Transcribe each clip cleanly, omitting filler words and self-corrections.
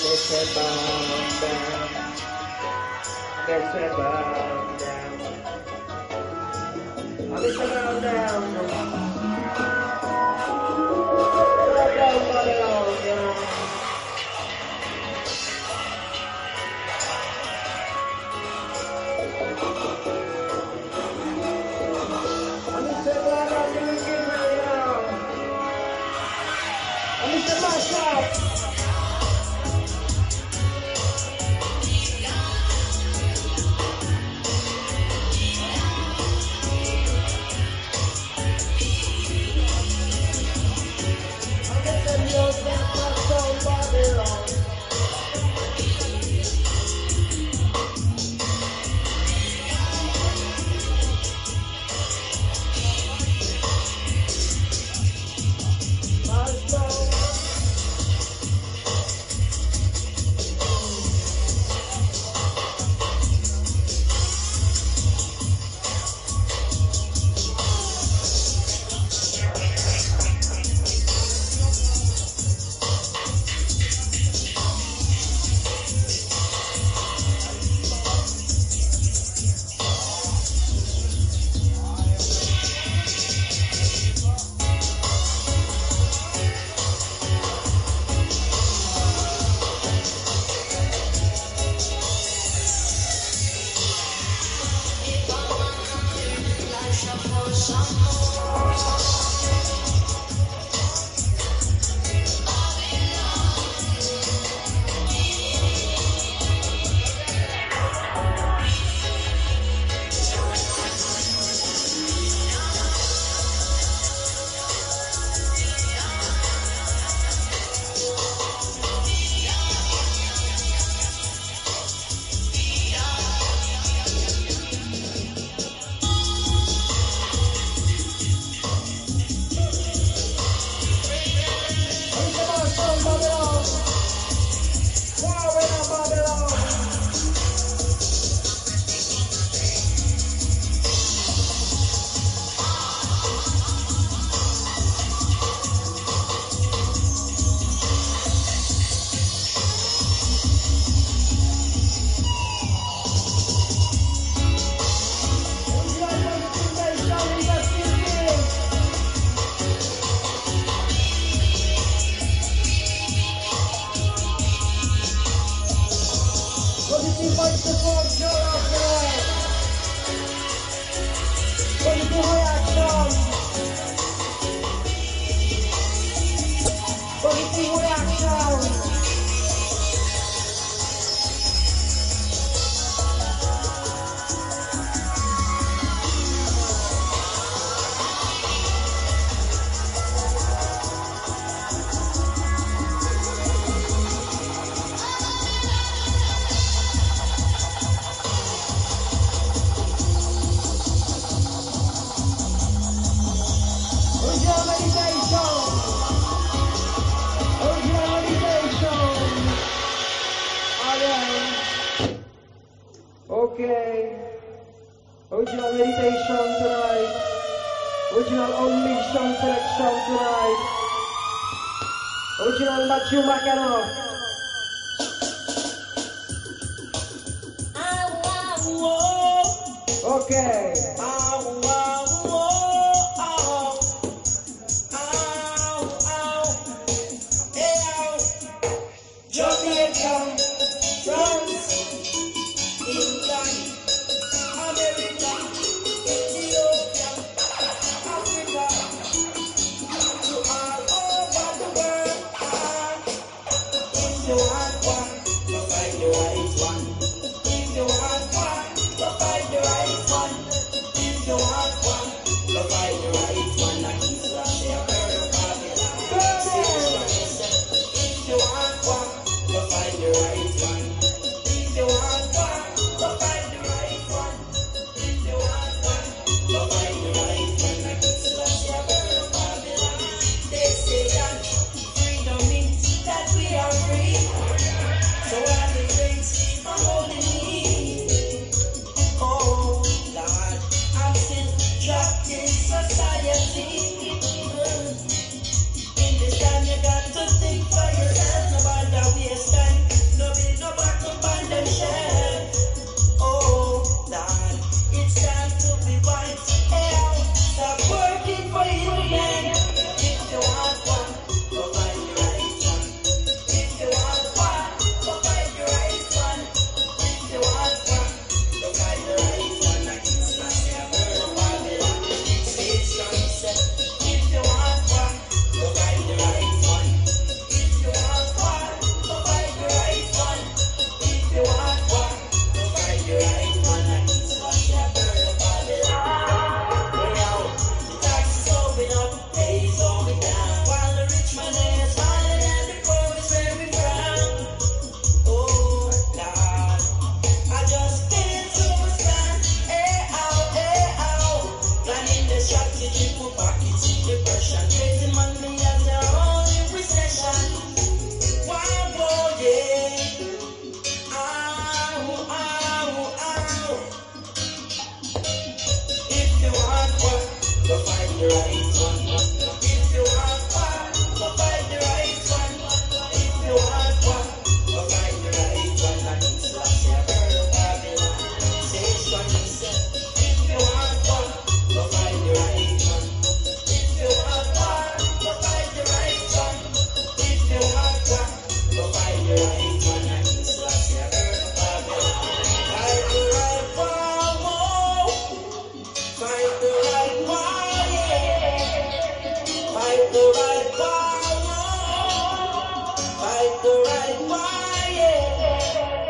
Let's bow down. Let's bow down. Let's bow down. Okay. Original meditation tonight. Original unleashing selection tonight. Original Matthew McKenna. Okay. Jamaica, France, England, America, Ethiopia, Africa, you are over the world. If you have one, you find the right one. If you have one, you find the right one. If power, fight the right fire.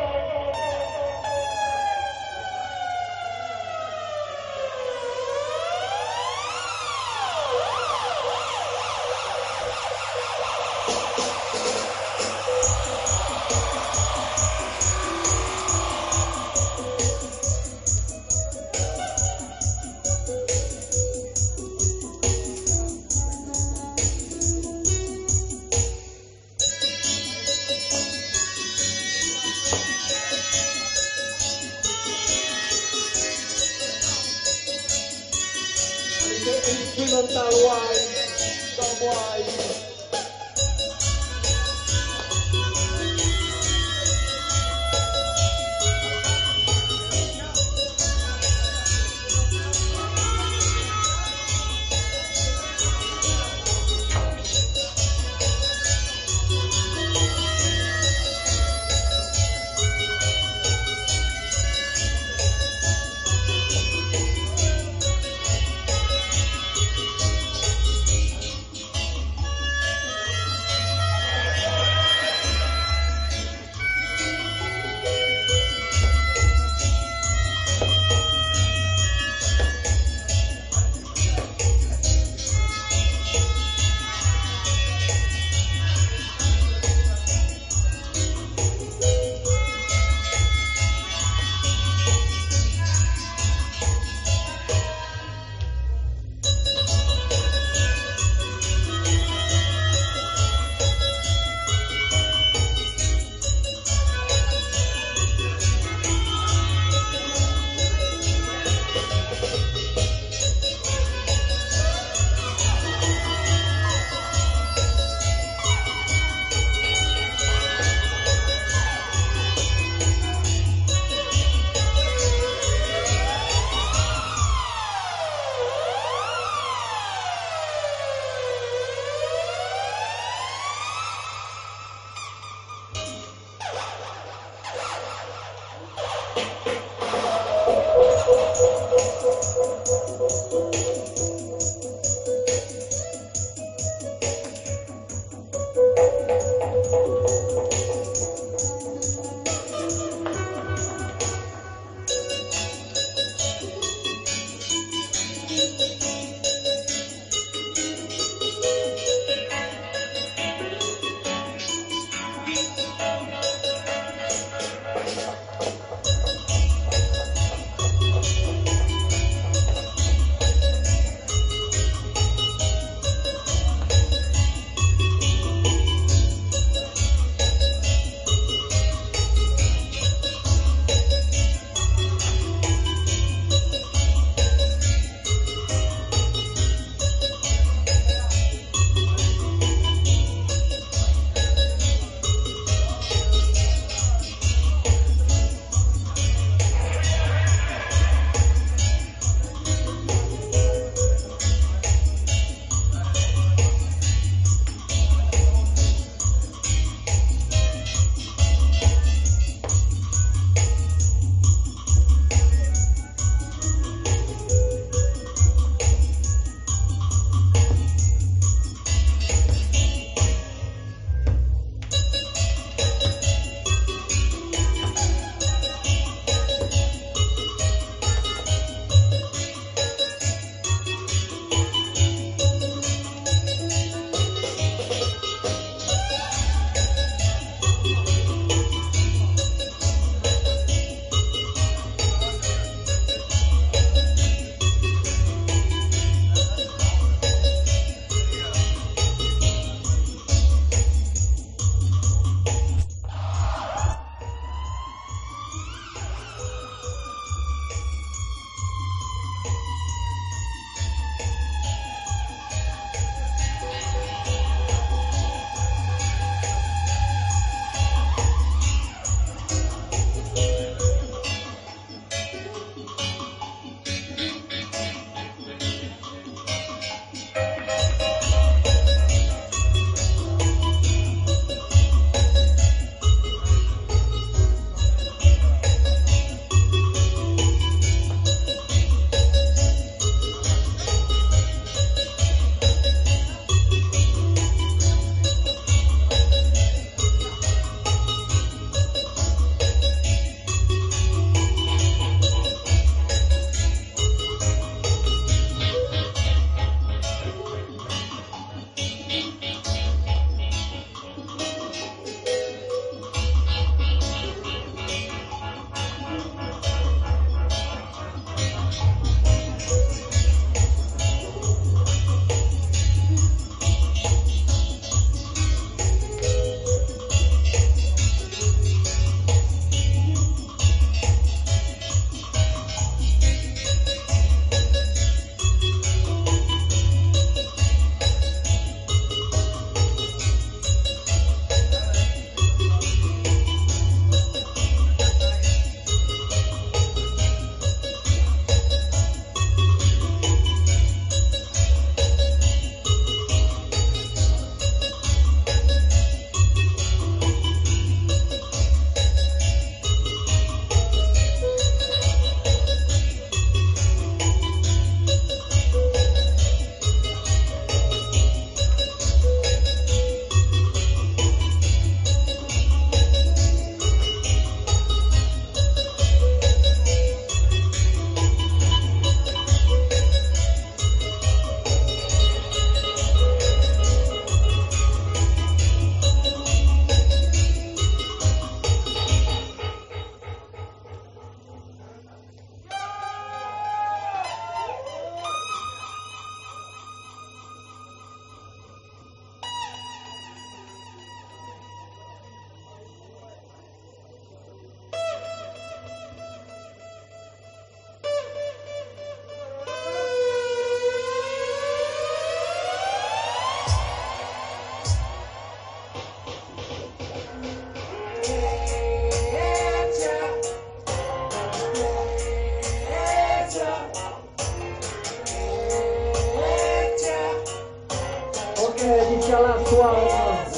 one.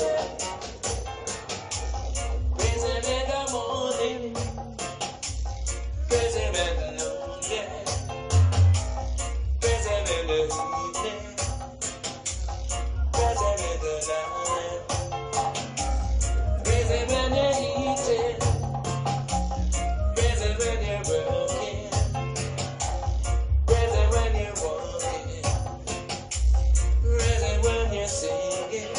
Praise him in the morning, praise him in the noonday, praise him in the evening, praise him in the night, praise him when you're eating, praise him when you're working, praise him when you're walking, praise him when you're singing.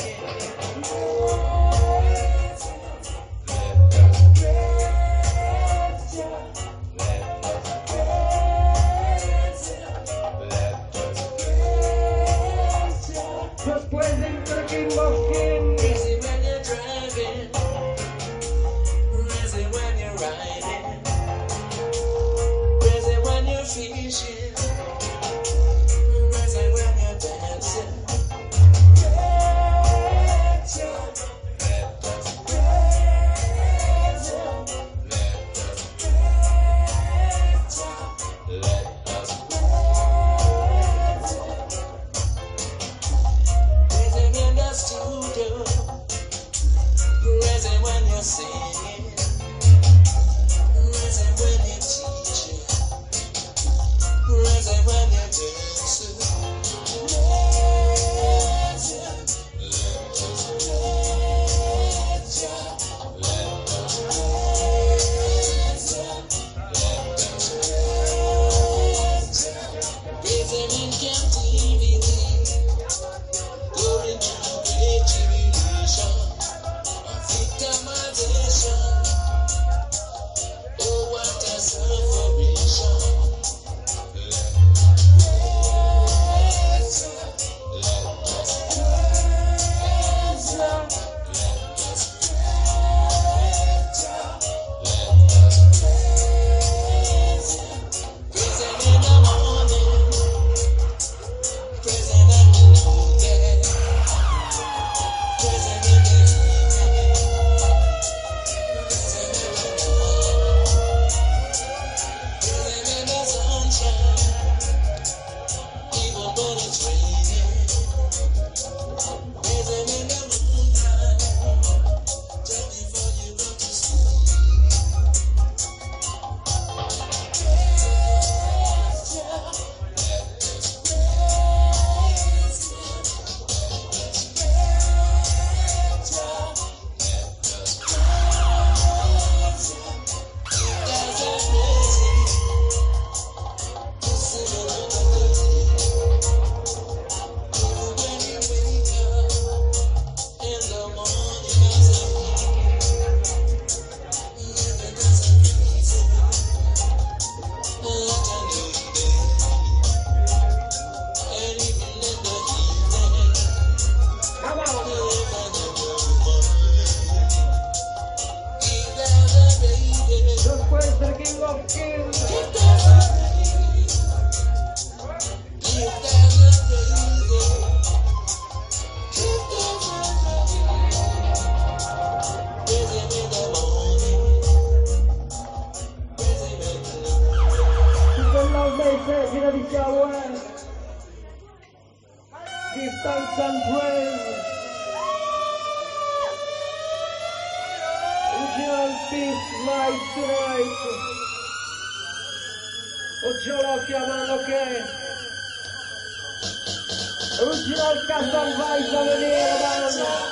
Just praising the King of Kings. Praise him when you're driving, praise him when you're riding, praise him when you're fishing, praise him when you're dancing. Praise him, let us praise him, let us praise him, let us praise him. Praise him in the studio, praise him when you're singing, praise him when you're teaching, praise him when you're dancing. Praise him, let us praise him, let us praise him, let us praise him. Praise him in captivity, during great tribulation, victimization. Oh, what a separation. Let us praise him, let us praise him, let us praise him, let us praise him. Praise him in the morning, praise him at the noonday, praise him in the evening, praise him in the night, praise him in the sunshine, even when it's raining, praise him in the moonlight, just before you go to sleep. Praise him, let us praise him, let us praise him, let us praise him. You guys are crazy, just sing another day. Even when you wake up in the morning as a even as a crazy, what a new day. And even in the evening, Come on. even in the morning, give that a baby. Just praise the King of Kings. Give that a baby. Give that a baby. Give that a baby. Praise him in the morning. Praise him in the noon. People love they say, you know this your word. Give thanks and praise. Original peace night tonight. Ojolok yaman, okay. Original cast and vibes on the air, man.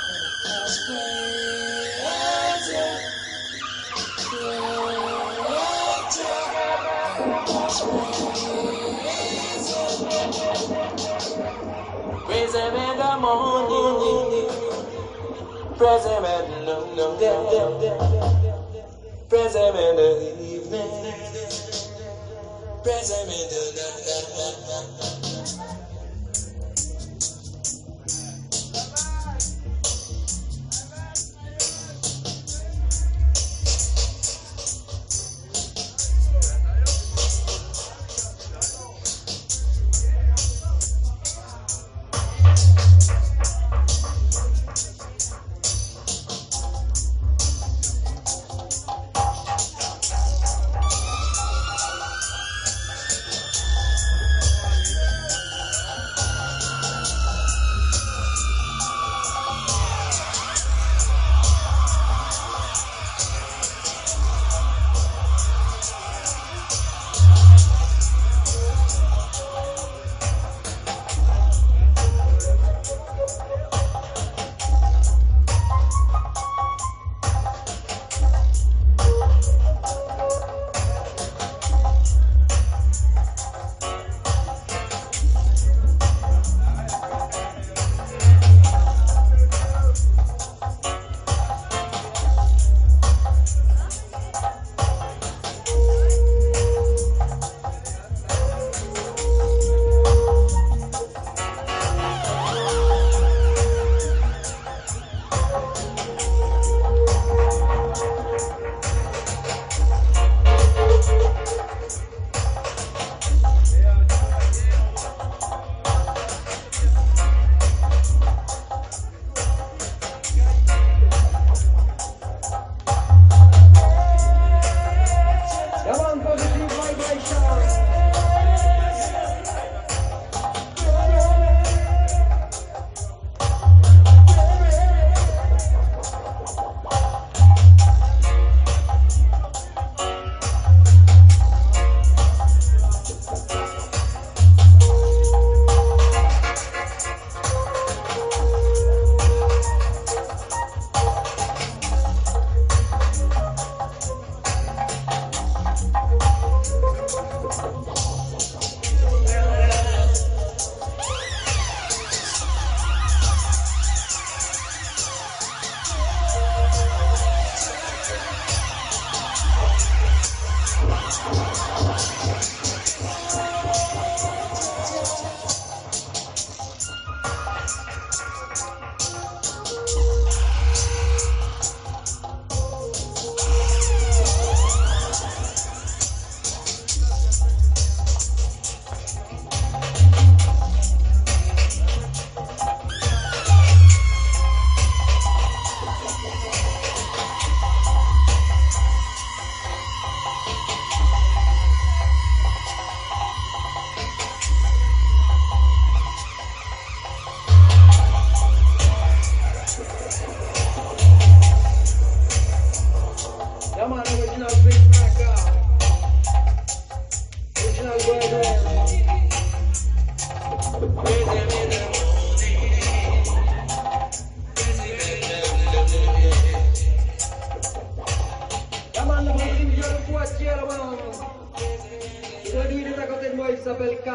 Praise him in the morning, praise him at noonday, praise him in the evening, praise him in the night.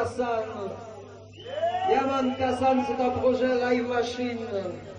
Kasan. Yaman Kasan, c'est un projet live machine.